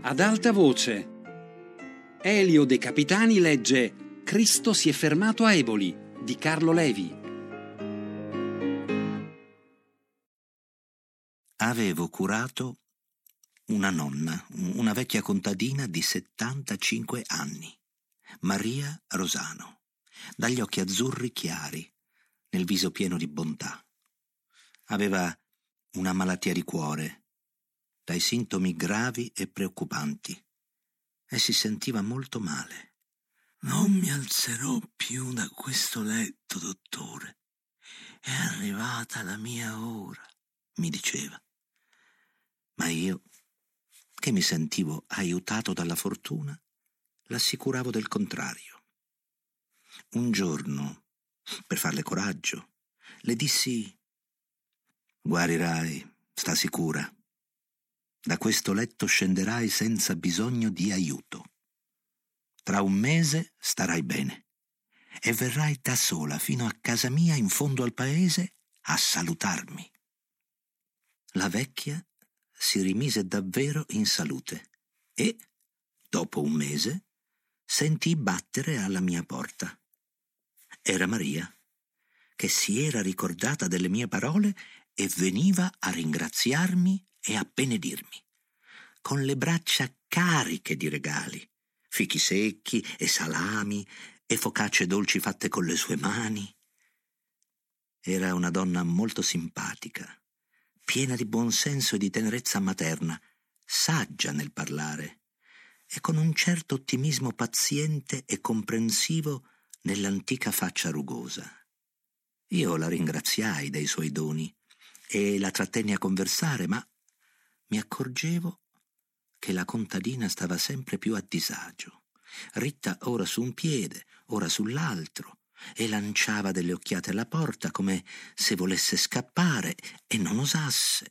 Ad alta voce. Elio De Capitani legge Cristo si è fermato a Eboli di Carlo Levi. Avevo curato una nonna, una vecchia contadina di 75 anni, Maria Rosano, dagli occhi azzurri chiari, nel viso pieno di bontà. Aveva una malattia di cuore, dai sintomi gravi e preoccupanti, e si sentiva molto male. «Non mi alzerò più da questo letto, dottore. È arrivata la mia ora», mi diceva. Ma io, che mi sentivo aiutato dalla fortuna, l'assicuravo del contrario. Un giorno, per farle coraggio, le dissi: «Guarirai, sta sicura. Da questo letto scenderai senza bisogno di aiuto. Tra un mese starai bene e verrai da sola fino a casa mia in fondo al paese a salutarmi». La vecchia si rimise davvero in salute e, dopo un mese, sentì battere alla mia porta. Era Maria, che si era ricordata delle mie parole e veniva a ringraziarmi e a benedirmi, con le braccia cariche di regali, fichi secchi e salami e focacce dolci fatte con le sue mani. Era una donna molto simpatica, piena di buonsenso e di tenerezza materna, saggia nel parlare e con un certo ottimismo paziente e comprensivo nell'antica faccia rugosa. Io la ringraziai dei suoi doni e la trattenni a conversare, ma mi accorgevo che la contadina stava sempre più a disagio, ritta ora su un piede, ora sull'altro, e lanciava delle occhiate alla porta come se volesse scappare e non osasse.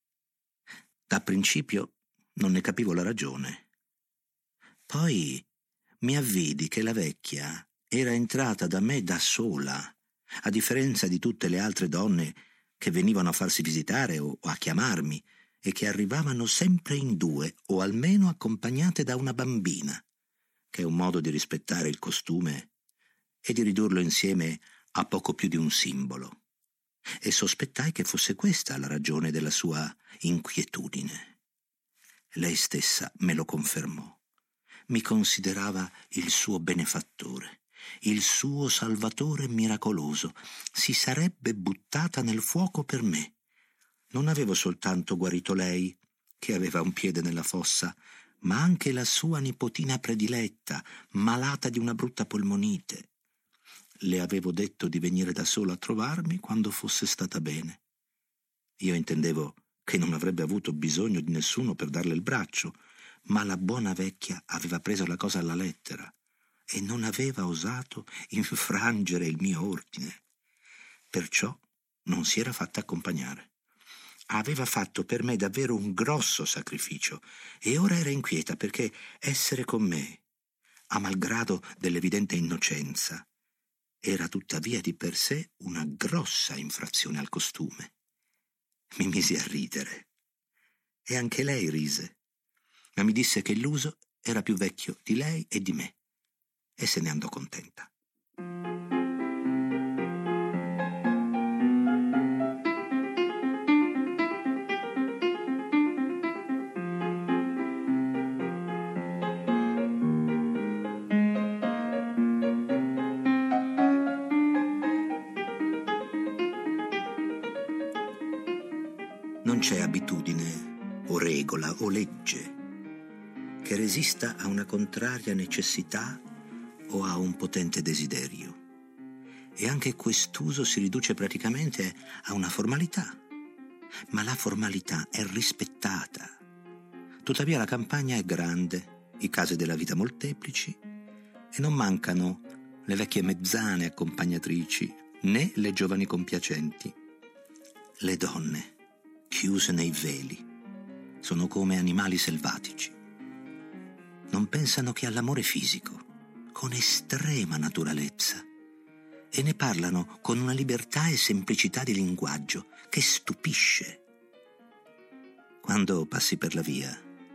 Da principio non ne capivo la ragione. Poi mi avvidi che la vecchia era entrata da me da sola, a differenza di tutte le altre donne che venivano a farsi visitare o a chiamarmi e che arrivavano sempre in due o almeno accompagnate da una bambina, che è un modo di rispettare il costume e di ridurlo insieme a poco più di un simbolo. E sospettai che fosse questa la ragione della sua inquietudine. Lei stessa me lo confermò. Mi considerava il suo benefattore, il suo salvatore miracoloso. Si sarebbe buttata nel fuoco per me. Non avevo soltanto guarito lei, che aveva un piede nella fossa, ma anche la sua nipotina prediletta, malata di una brutta polmonite. Le avevo detto di venire da sola a trovarmi quando fosse stata bene. Io intendevo che non avrebbe avuto bisogno di nessuno per darle il braccio, ma la buona vecchia aveva preso la cosa alla lettera e non aveva osato infrangere il mio ordine. Perciò non si era fatta accompagnare. Aveva fatto per me davvero un grosso sacrificio e ora era inquieta perché essere con me, a malgrado dell'evidente innocenza, era tuttavia di per sé una grossa infrazione al costume. Mi misi a ridere e anche lei rise, ma mi disse che l'uso era più vecchio di lei e di me e se ne andò contenta. Non c'è abitudine o regola o legge che resista a una contraria necessità o a un potente desiderio. E anche quest'uso si riduce praticamente a una formalità. Ma la formalità è rispettata. Tuttavia la campagna è grande, i casi della vita molteplici, e non mancano le vecchie mezzane accompagnatrici, né le giovani compiacenti. Le donne, chiuse nei veli, sono come animali selvatici. Non pensano che all'amore fisico, con estrema naturalezza, e ne parlano con una libertà e semplicità di linguaggio che stupisce. Quando passi per la via,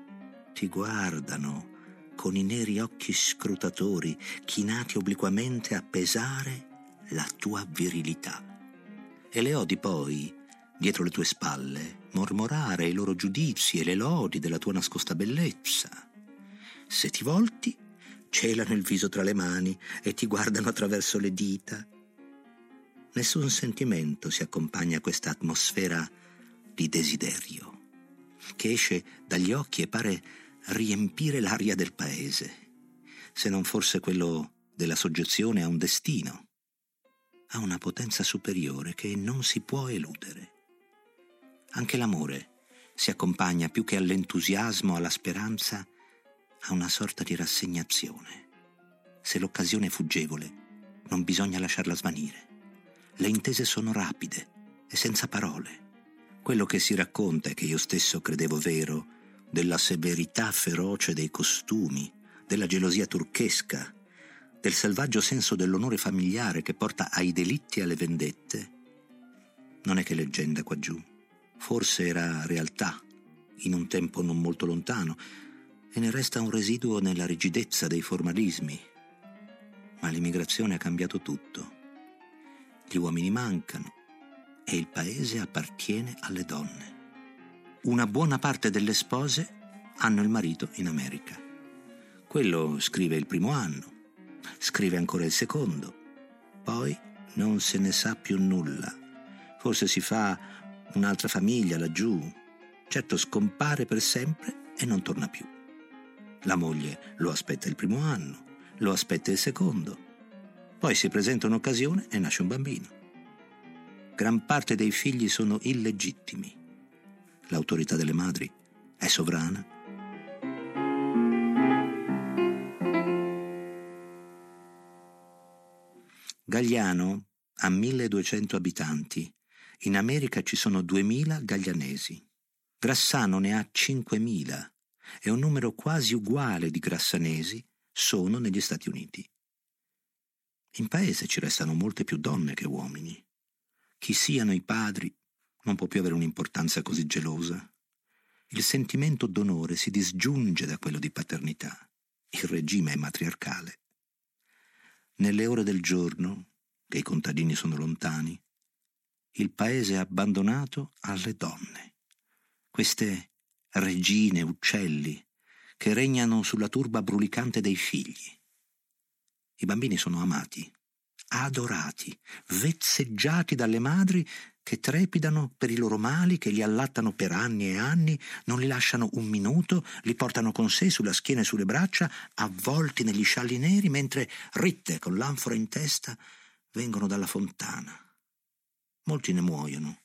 ti guardano con i neri occhi scrutatori, chinati obliquamente a pesare la tua virilità. E le odi poi, dietro le tue spalle, mormorare i loro giudizi e le lodi della tua nascosta bellezza. Se ti volti, celano il viso tra le mani e ti guardano attraverso le dita. Nessun sentimento si accompagna a questa atmosfera di desiderio, che esce dagli occhi e pare riempire l'aria del paese, se non forse quello della soggezione a un destino, a una potenza superiore che non si può eludere. Anche l'amore si accompagna più che all'entusiasmo, alla speranza, a una sorta di rassegnazione. Se l'occasione è fuggevole, non bisogna lasciarla svanire. Le intese sono rapide e senza parole. Quello che si racconta e che io stesso credevo vero, della severità feroce dei costumi, della gelosia turchesca, del selvaggio senso dell'onore familiare che porta ai delitti e alle vendette, non è che leggenda qua giù. Forse era realtà, in un tempo non molto lontano, e ne resta un residuo nella rigidezza dei formalismi. Ma l'immigrazione ha cambiato tutto. Gli uomini mancano e il paese appartiene alle donne. Una buona parte delle spose hanno il marito in America. Quello scrive il primo anno, scrive ancora il secondo, poi non se ne sa più nulla. Forse si fa un'altra famiglia laggiù, certo scompare per sempre e non torna più. La moglie lo aspetta il primo anno, lo aspetta il secondo, poi si presenta un'occasione e nasce un bambino. Gran parte dei figli sono illegittimi. L'autorità delle madri è sovrana. Gagliano ha 1200 abitanti. In America ci sono 2000 gaglianesi. Grassano ne ha 5000 e un numero quasi uguale di grassanesi sono negli Stati Uniti. In paese ci restano molte più donne che uomini. Chi siano i padri non può più avere un'importanza così gelosa. Il sentimento d'onore si disgiunge da quello di paternità. Il regime è matriarcale. Nelle ore del giorno, che i contadini sono lontani, il paese è abbandonato alle donne. Queste regine uccelli che regnano sulla turba brulicante dei figli. I bambini sono amati, adorati, vezzeggiati dalle madri che trepidano per i loro mali, che li allattano per anni e anni, non li lasciano un minuto, li portano con sé sulla schiena e sulle braccia, avvolti negli scialli neri, mentre ritte con l'anfora in testa vengono dalla fontana. Molti ne muoiono.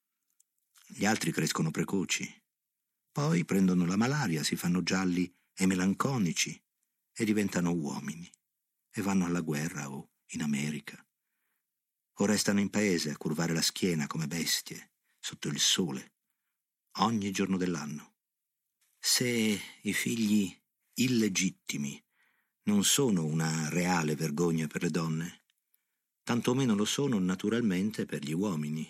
Gli altri crescono precoci. Poi prendono la malaria, si fanno gialli e melanconici e diventano uomini e vanno alla guerra o in America. O restano in paese a curvare la schiena come bestie sotto il sole ogni giorno dell'anno. Se i figli illegittimi non sono una reale vergogna per le donne, tantomeno lo sono naturalmente per gli uomini.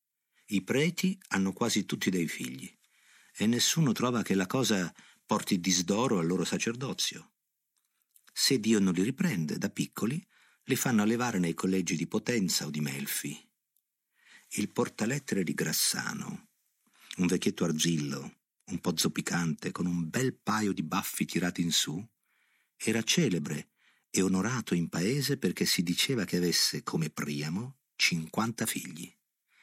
I preti hanno quasi tutti dei figli e nessuno trova che la cosa porti disdoro al loro sacerdozio. Se Dio non li riprende, da piccoli li fanno allevare nei collegi di Potenza o di Melfi. Il portalettere di Grassano, un vecchietto arzillo, un po' zoppicante, con un bel paio di baffi tirati in su, era celebre e onorato in paese perché si diceva che avesse, come Priamo, 50 figli.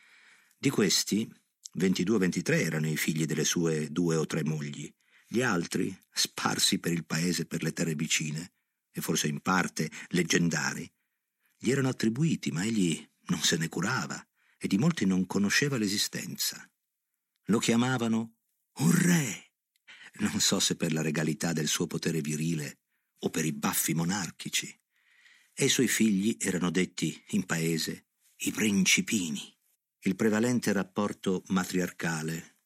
Di questi, 22-23 erano i figli delle sue 2 o 3 mogli. Gli altri, sparsi per il paese e per le terre vicine, e forse in parte leggendari, gli erano attribuiti, ma egli non se ne curava e di molti non conosceva l'esistenza. Lo chiamavano un re, non so se per la regalità del suo potere virile o per i baffi monarchici, e i suoi figli erano detti in paese i principini. Il prevalente rapporto matriarcale,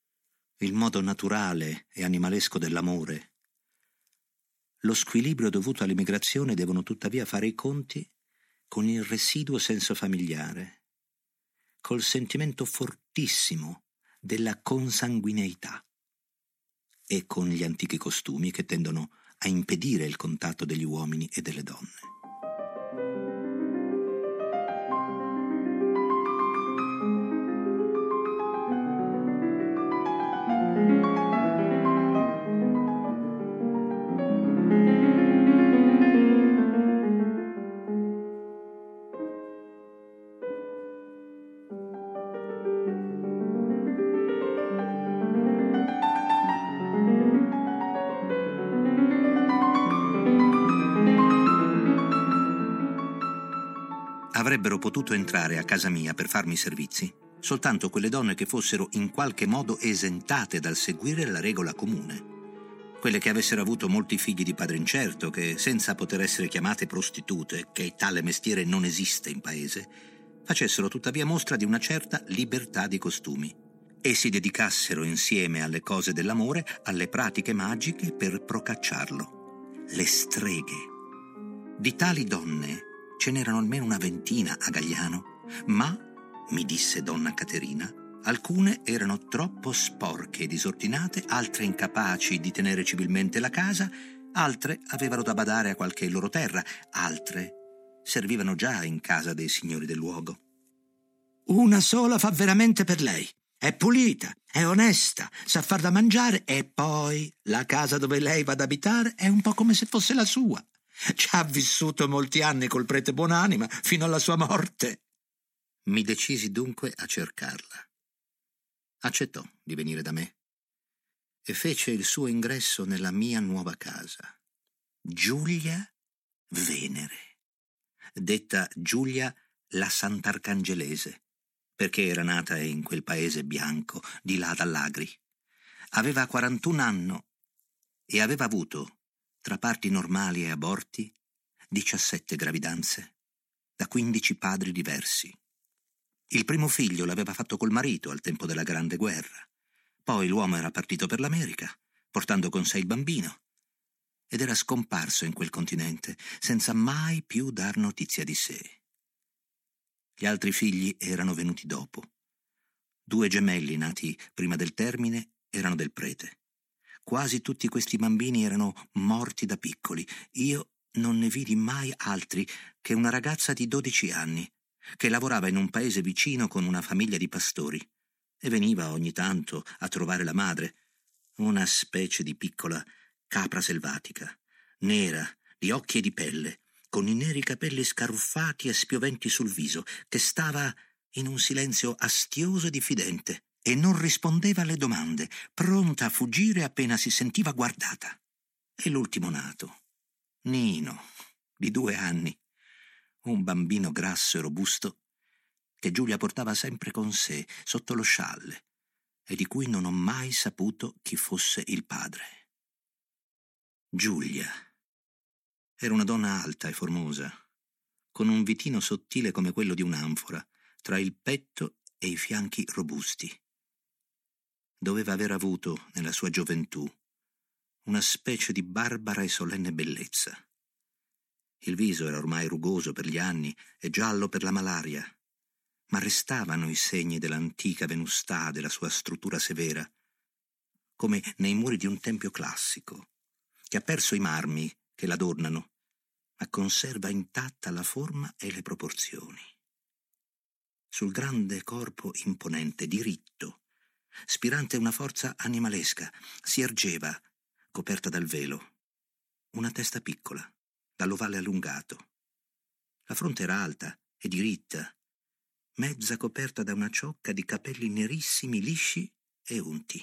il modo naturale e animalesco dell'amore, lo squilibrio dovuto all'immigrazione devono tuttavia fare i conti con il residuo senso familiare, col sentimento fortissimo della consanguineità. e con gli antichi costumi che tendono a impedire il contatto degli uomini e delle donne. Avrebbero potuto entrare a casa mia per farmi servizi soltanto quelle donne che fossero in qualche modo esentate dal seguire la regola comune. Quelle che avessero avuto molti figli di padre incerto, che senza poter essere chiamate prostitute, che tale mestiere non esiste in paese, facessero tuttavia mostra di una certa libertà di costumi e si dedicassero insieme alle cose dell'amore, alle pratiche magiche per procacciarlo. Le streghe. Di tali donne ce n'erano almeno una ventina a Gagliano, ma, mi disse donna Caterina, alcune erano troppo sporche e disordinate, altre incapaci di tenere civilmente la casa, altre avevano da badare a qualche loro terra, altre servivano già in casa dei signori del luogo. Una sola fa veramente per lei. È pulita, è onesta, sa far da mangiare e poi la casa dove lei va ad abitare è un po' come se fosse la sua. Ci ha vissuto molti anni col prete Buonanima fino alla sua morte. Mi decisi dunque a cercarla. Accettò di venire da me e fece il suo ingresso nella mia nuova casa. Giulia Venere, detta Giulia la Sant'Arcangelese, perché era nata in quel paese bianco di là dall'Agri. Aveva 41 anni e aveva avuto, tra parti normali e aborti, 17 gravidanze, da 15 padri diversi. Il primo figlio l'aveva fatto col marito al tempo della Grande Guerra. Poi l'uomo era partito per l'America, portando con sé il bambino, ed era scomparso in quel continente, senza mai più dar notizia di sé. Gli altri figli erano venuti dopo. 2 gemelli nati prima del termine erano del prete. Quasi tutti questi bambini erano morti da piccoli. Io non ne vidi mai altri che una ragazza di 12 anni, che lavorava in un paese vicino con una famiglia di pastori e veniva ogni tanto a trovare la madre, una specie di piccola capra selvatica, nera, di occhi e di pelle, con i neri capelli scaruffati e spioventi sul viso, che stava in un silenzio astioso e diffidente e non rispondeva alle domande, pronta a fuggire appena si sentiva guardata. E l'ultimo nato, Nino, di 2 anni, un bambino grasso e robusto che Giulia portava sempre con sé sotto lo scialle e di cui non ho mai saputo chi fosse il padre. Giulia era una donna alta e formosa, con un vitino sottile come quello di un'anfora, tra il petto e i fianchi robusti. Doveva aver avuto, nella sua gioventù, una specie di barbara e solenne bellezza. Il viso era ormai rugoso per gli anni e giallo per la malaria, ma restavano i segni dell'antica venustà della sua struttura severa, come nei muri di un tempio classico, che ha perso i marmi che l'adornano, ma conserva intatta la forma e le proporzioni. Sul grande corpo imponente, diritto, spirante una forza animalesca, si ergeva, coperta dal velo, una testa piccola, dall'ovale allungato. La fronte era alta e diritta, mezza coperta da una ciocca di capelli nerissimi, lisci e unti.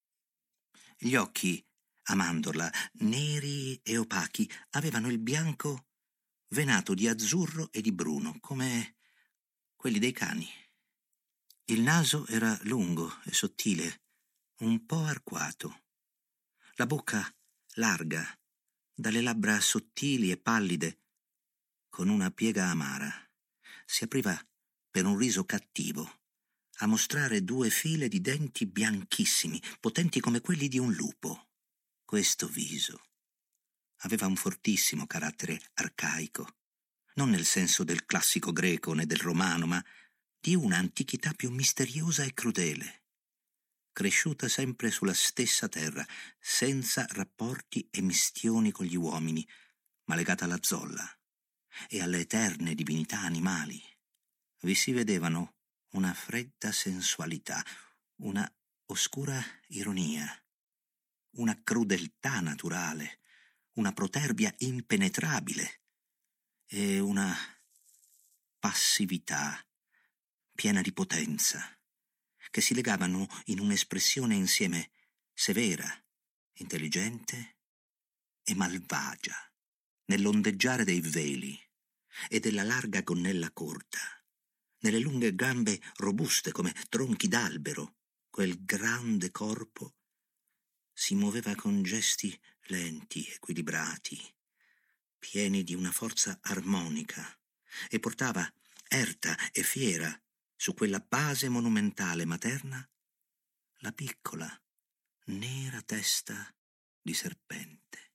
Gli occhi, a mandorla, neri e opachi, avevano il bianco venato di azzurro e di bruno, come quelli dei cani. Il naso era lungo e sottile, un po' arcuato. La bocca larga, dalle labbra sottili e pallide, con una piega amara. Si apriva per un riso cattivo, a mostrare 2 file di denti bianchissimi, potenti come quelli di un lupo. Questo viso aveva un fortissimo carattere arcaico, non nel senso del classico greco né del romano, ma di una antichità più misteriosa e crudele. cresciuta sempre sulla stessa terra, senza rapporti e mistioni con gli uomini, ma legata alla zolla e alle eterne divinità animali. Vi si vedevano una fredda sensualità, una oscura ironia, una crudeltà naturale, una protervia impenetrabile e una passività piena di potenza, che si legavano in un'espressione insieme severa, intelligente e malvagia, nell'ondeggiare dei veli e della larga gonnella corta, nelle lunghe gambe robuste come tronchi d'albero. Quel grande corpo si muoveva con gesti lenti, equilibrati, pieni di una forza armonica, e portava, erta e fiera, su quella base monumentale materna, la piccola, nera testa di serpente.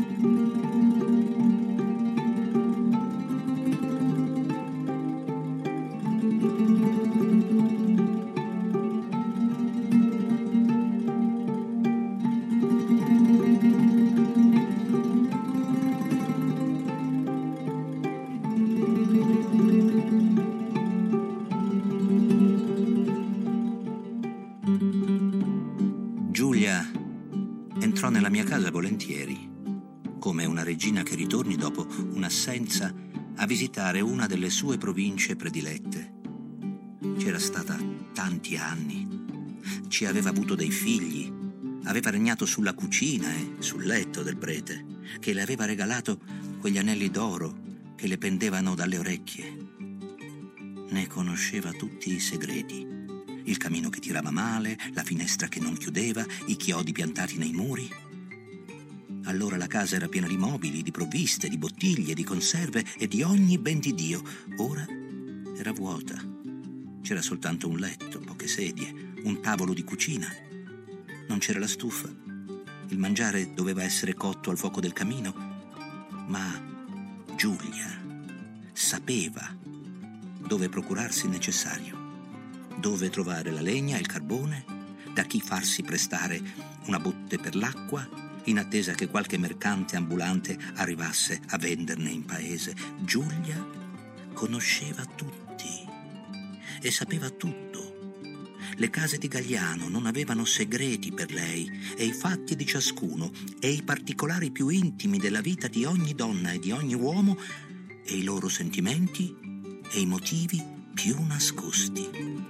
Giulia entrò nella mia casa volentieri, come una regina che ritorni dopo un'assenza a visitare una delle sue province predilette. C'era stata tanti anni, ci aveva avuto dei figli, aveva regnato sulla cucina e sul letto del prete, che le aveva regalato quegli anelli d'oro che le pendevano dalle orecchie. Ne conosceva tutti i segreti: il camino che tirava male, la finestra che non chiudeva, i chiodi piantati nei muri. Allora la casa era piena di mobili, di provviste, di bottiglie, di conserve e di ogni ben di Dio. Ora era vuota. C'era soltanto un letto, poche sedie, un tavolo di cucina. Non c'era la stufa. Il mangiare doveva essere cotto al fuoco del camino. Ma Giulia sapeva dove procurarsi il necessario, dove trovare la legna e il carbone, da chi farsi prestare una botte per l'acqua, in attesa che qualche mercante ambulante arrivasse a venderne in paese. Giulia conosceva tutti e sapeva tutto. Le case di Gagliano non avevano segreti per lei, e i fatti di ciascuno e i particolari più intimi della vita di ogni donna e di ogni uomo e i loro sentimenti e i motivi più nascosti.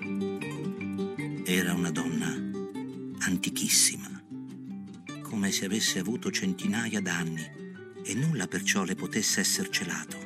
Era una donna antichissima, come se avesse avuto centinaia d'anni e nulla perciò le potesse esser celato.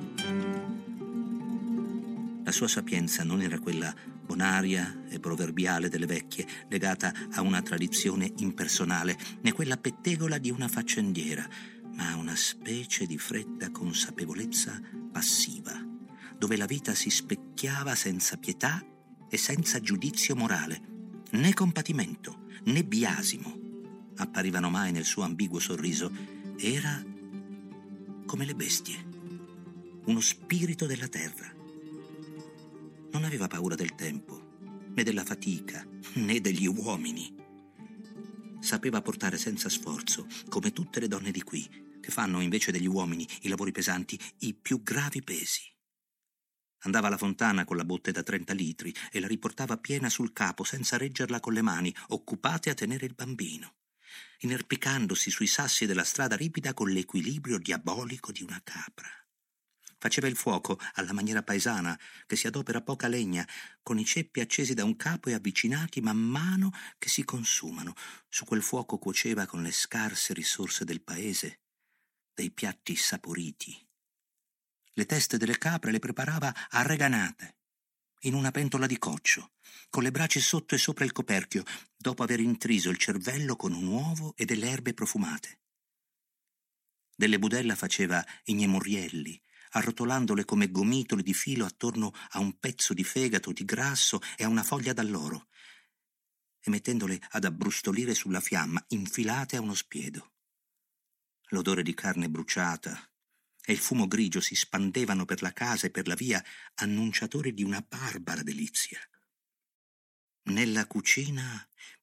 La sua sapienza non era quella bonaria e proverbiale delle vecchie, legata a una tradizione impersonale, né quella pettegola di una faccendiera, ma una specie di fredda consapevolezza passiva, dove la vita si specchiava senza pietà e senza giudizio morale. Né compatimento, né biasimo apparivano mai nel suo ambiguo sorriso. Era come le bestie, uno spirito della terra. Non aveva paura del tempo, né della fatica, né degli uomini. Sapeva portare senza sforzo, come tutte le donne di qui, che fanno invece degli uomini i lavori pesanti, i più gravi pesi. Andava alla fontana con la botte da 30 litri e la riportava piena sul capo senza reggerla con le mani, occupate a tenere il bambino, inerpicandosi sui sassi della strada ripida con l'equilibrio diabolico di una capra. Faceva il fuoco alla maniera paesana, che si adopera poca legna, con i ceppi accesi da un capo e avvicinati man mano che si consumano. Su quel fuoco cuoceva con le scarse risorse del paese dei piatti saporiti. Le teste delle capre le preparava arreganate, in una pentola di coccio, con le braci sotto e sopra il coperchio, dopo aver intriso il cervello con un uovo e delle erbe profumate. Delle budella faceva i gnemorrielli, arrotolandole come gomitoli di filo attorno a un pezzo di fegato di grasso e a una foglia d'alloro, e mettendole ad abbrustolire sulla fiamma, infilate a uno spiedo. L'odore di carne bruciata e il fumo grigio si spandevano per la casa e per la via, annunciatori di una barbara delizia. Nella cucina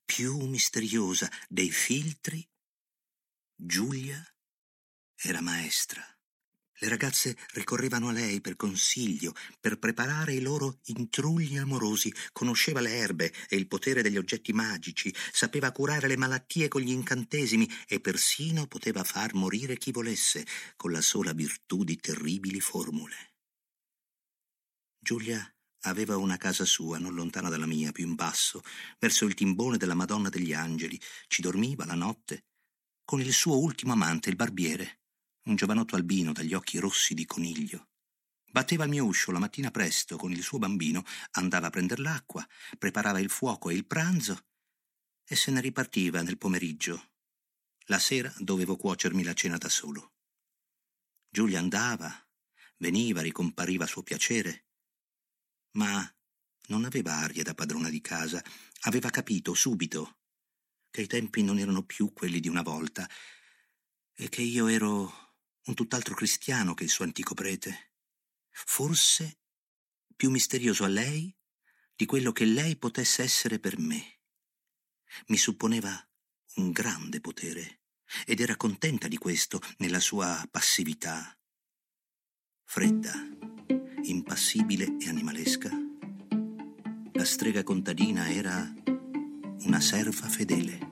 più misteriosa dei filtri, Giulia era maestra. Le ragazze ricorrevano a lei per consiglio, per preparare i loro intrugli amorosi. Conosceva le erbe e il potere degli oggetti magici, sapeva curare le malattie con gli incantesimi e persino poteva far morire chi volesse con la sola virtù di terribili formule. Giulia aveva una casa sua, non lontana dalla mia, più in basso, verso il timbone della Madonna degli Angeli. Ci dormiva la notte con il suo ultimo amante, il barbiere, un giovanotto albino dagli occhi rossi di coniglio. Batteva al mio uscio la mattina presto con il suo bambino, andava a prender l'acqua, preparava il fuoco e il pranzo e se ne ripartiva nel pomeriggio. La sera dovevo cuocermi la cena da solo. Giulia andava, veniva, ricompariva a suo piacere, ma non aveva aria da padrona di casa. Aveva capito subito che i tempi non erano più quelli di una volta e che io ero un tutt'altro cristiano che il suo antico prete. Forse più misterioso a lei di quello che lei potesse essere per me. Mi supponeva un grande potere ed era contenta di questo nella sua passività. Fredda, impassibile e animalesca, la strega contadina era una serva fedele.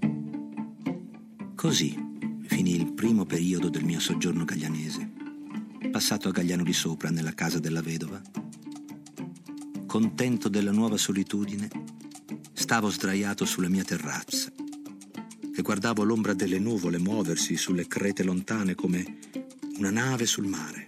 Così finì il primo periodo del mio soggiorno gaglianese, passato a Gagliano di Sopra, nella casa della vedova. Contento della nuova solitudine, stavo sdraiato sulla mia terrazza e guardavo l'ombra delle nuvole muoversi sulle crete lontane come una nave sul mare.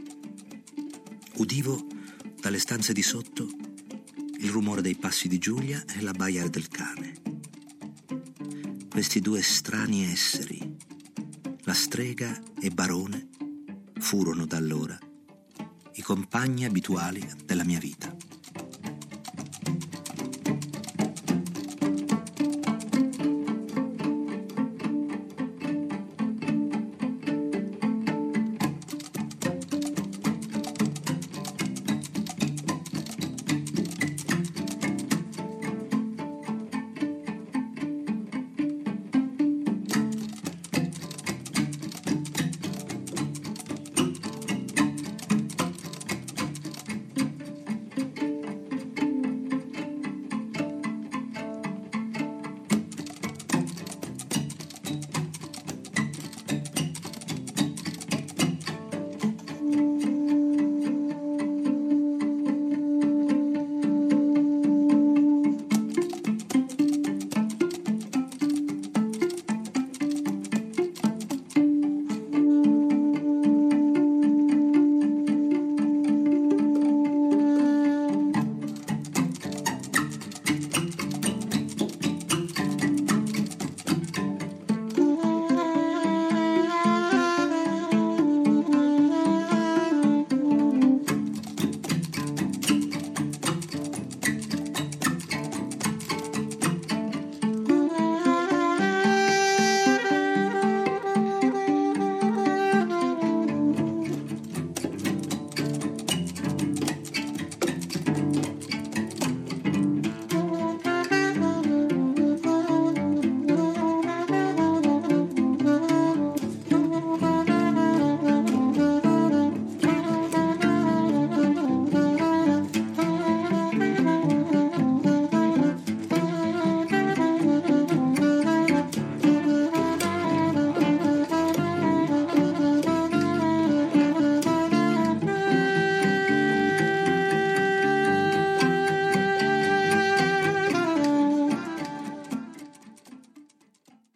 Udivo dalle stanze di sotto il rumore dei passi di Giulia e l'abbaiare del cane. Questi due strani esseri, la strega e Barone, furono da allora i compagni abituali della mia vita.